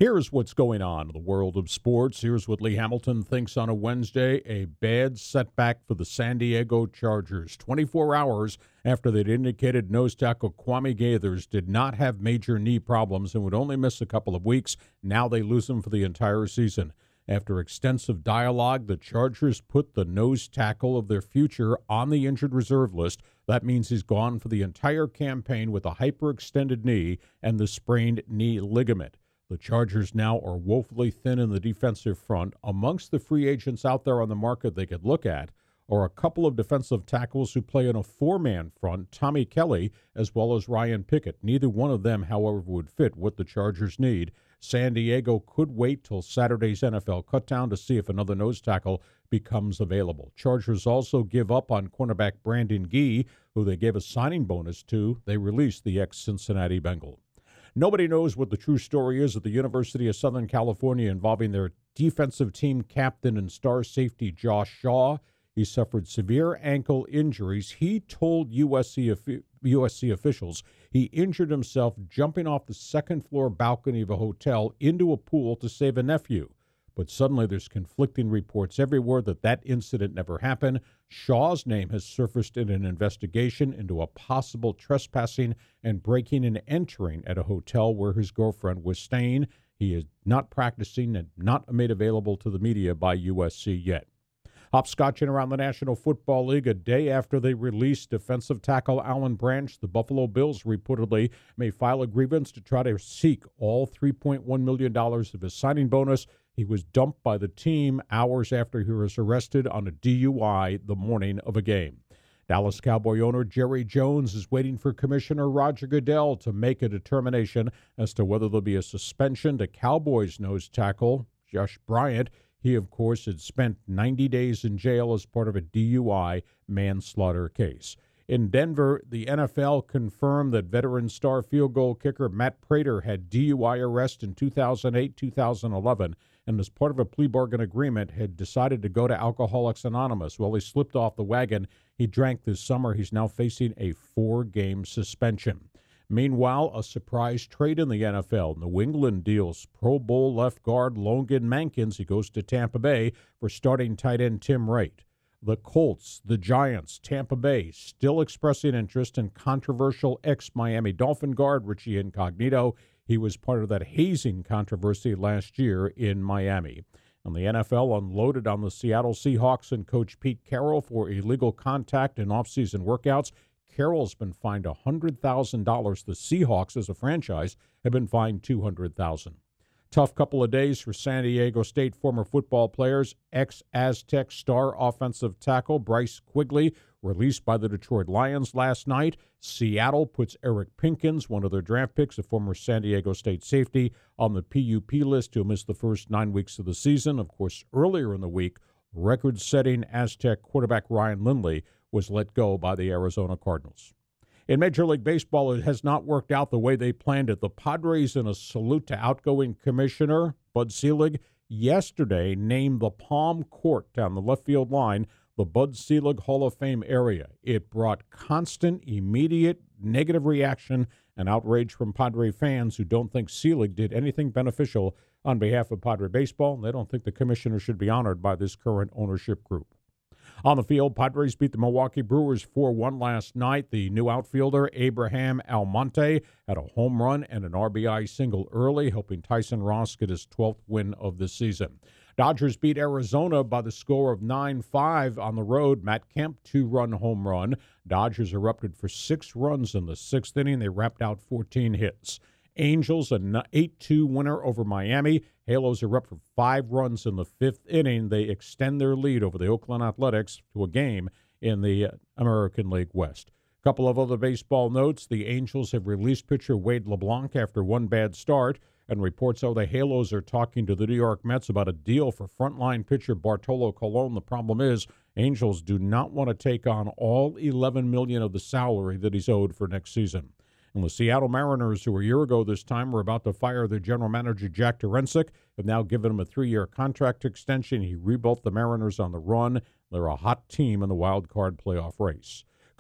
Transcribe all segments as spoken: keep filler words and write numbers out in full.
Here's what's going on in the world of sports. Here's what Lee Hamilton thinks on a Wednesday. A bad setback for the San Diego Chargers. twenty-four hours after they'd indicated nose tackle Kwame Gaithers did not have major knee problems and would only miss a couple of weeks. Now they lose him for the entire season. After extensive dialogue, the Chargers put the nose tackle of their future on the injured reserve list. That means he's gone for the entire campaign with a hyperextended knee and the sprained knee ligament. The Chargers now are woefully thin in the defensive front. Amongst the free agents out there on the market they could look at are a couple of defensive tackles who play in a four-man front, Tommy Kelly as well as Ryan Pickett. Neither one of them, however, would fit what the Chargers need. San Diego could wait till Saturday's N F L cutdown to see if another nose tackle becomes available. Chargers also give up on cornerback Brandon Gee, who they gave a signing bonus to. They released the ex-Cincinnati Bengal. Nobody knows what the true story is at the University of Southern California involving their defensive team captain and star safety Josh Shaw. He suffered severe ankle injuries. He told U S C, U S C officials he injured himself jumping off the second-floor balcony of a hotel into a pool to save a nephew. But suddenly there's conflicting reports everywhere that that incident never happened. Shaw's name has surfaced in an investigation into a possible trespassing and breaking and entering at a hotel where his girlfriend was staying. He is not practicing and not made available to the media by U S C yet. Hopscotching around the National Football League a day after they released defensive tackle Alan Branch, the Buffalo Bills reportedly may file a grievance to try to seek all three point one million dollars of his signing bonus. He was dumped by the team hours after he was arrested on a D U I the morning of a game. Dallas Cowboy owner Jerry Jones is waiting for Commissioner Roger Goodell to make a determination as to whether there'll be a suspension to Cowboys nose tackle Josh Bryant. He, of course, had spent ninety days in jail as part of a D U I manslaughter case. In Denver, the N F L confirmed that veteran star field goal kicker Matt Prater had D U I arrest in two thousand eight, two thousand eleven, and as part of a plea bargain agreement had decided to go to Alcoholics Anonymous. Well, he slipped off the wagon. He drank this summer. He's now facing a four-game suspension. Meanwhile, a surprise trade in the N F L. New England deals Pro Bowl left guard Logan Mankins. He goes to Tampa Bay for starting tight end Tim Wright. The Colts, the Giants, Tampa Bay still expressing interest in controversial ex-Miami Dolphin guard Richie Incognito. He was part of that hazing controversy last year in Miami. And the N F L unloaded on the Seattle Seahawks and coach Pete Carroll for illegal contact and off-season workouts. Carroll's been fined one hundred thousand dollars. The Seahawks, as a franchise, have been fined two hundred thousand dollars. Tough couple of days for San Diego State former football players. Ex-Aztec star offensive tackle Bryce Quigley released by the Detroit Lions last night. Seattle puts Eric Pinkins, one of their draft picks, a former San Diego State safety, on the P U P list. He'll miss the first nine weeks of the season. Of course, earlier in the week, record-setting Aztec quarterback Ryan Lindley was let go by the Arizona Cardinals. In Major League Baseball, it has not worked out the way they planned it. The Padres, in a salute to outgoing commissioner Bud Selig, yesterday named the Palm Court down the left field line the Bud Selig Hall of Fame area. It brought constant, immediate, negative reaction and outrage from Padre fans who don't think Selig did anything beneficial on behalf of Padre baseball, and they don't think the commissioner should be honored by this current ownership group. On the field, Padres beat the Milwaukee Brewers four one last night. The new outfielder, Abraham Almonte, had a home run and an R B I single early, helping Tyson Ross get his twelfth win of the season. Dodgers beat Arizona by the score of nine five on the road. Matt Kemp, two-run home run. Dodgers erupted for six runs in the sixth inning. They wrapped out fourteen hits. Angels, an eight two winner over Miami. Halos are up for five runs in the fifth inning. They extend their lead over the Oakland Athletics to a game in the American League West. A couple of other baseball notes. The Angels have released pitcher Wade LeBlanc after one bad start, and reports how the Halos are talking to the New York Mets about a deal for frontline pitcher Bartolo Colon. The problem is Angels do not want to take on all eleven million dollars of the salary that he's owed for next season. And the Seattle Mariners, who a year ago this time were about to fire their general manager Jack Terensic, have now given him a three-year contract extension. He rebuilt the Mariners on the run. They're a hot team in the wild card playoff race.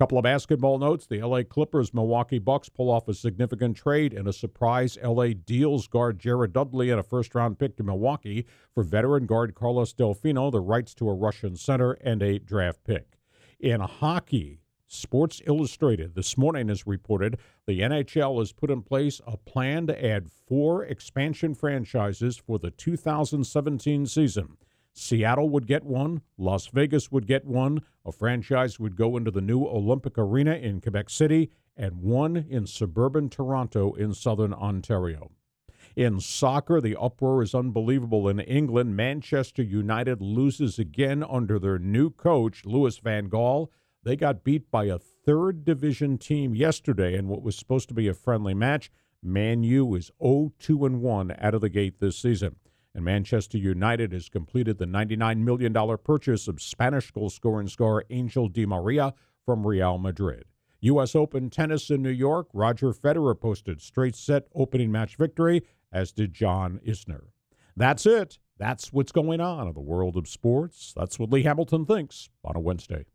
Couple of basketball notes. The L A Clippers, Milwaukee Bucks pull off a significant trade, and a surprise L A deals guard Jared Dudley and a first-round pick to Milwaukee for veteran guard Carlos Delfino, the rights to a Russian center, and a draft pick. In hockey, Sports Illustrated this morning has reported the N H L has put in place a plan to add four expansion franchises for the two thousand seventeen season. Seattle would get one, Las Vegas would get one, a franchise would go into the new Olympic Arena in Quebec City, and one in suburban Toronto in southern Ontario. In soccer, the uproar is unbelievable in England. Manchester United loses again under their new coach, Louis van Gaal. They got beat by a third division team yesterday in what was supposed to be a friendly match. Man U is oh two and one out of the gate this season. And Manchester United has completed the ninety-nine million dollars purchase of Spanish goal-scoring star Angel Di Maria from Real Madrid. U S Open tennis in New York, Roger Federer posted straight-set opening match victory, as did John Isner. That's it. That's what's going on in the world of sports. That's what Lee Hamilton thinks on a Wednesday.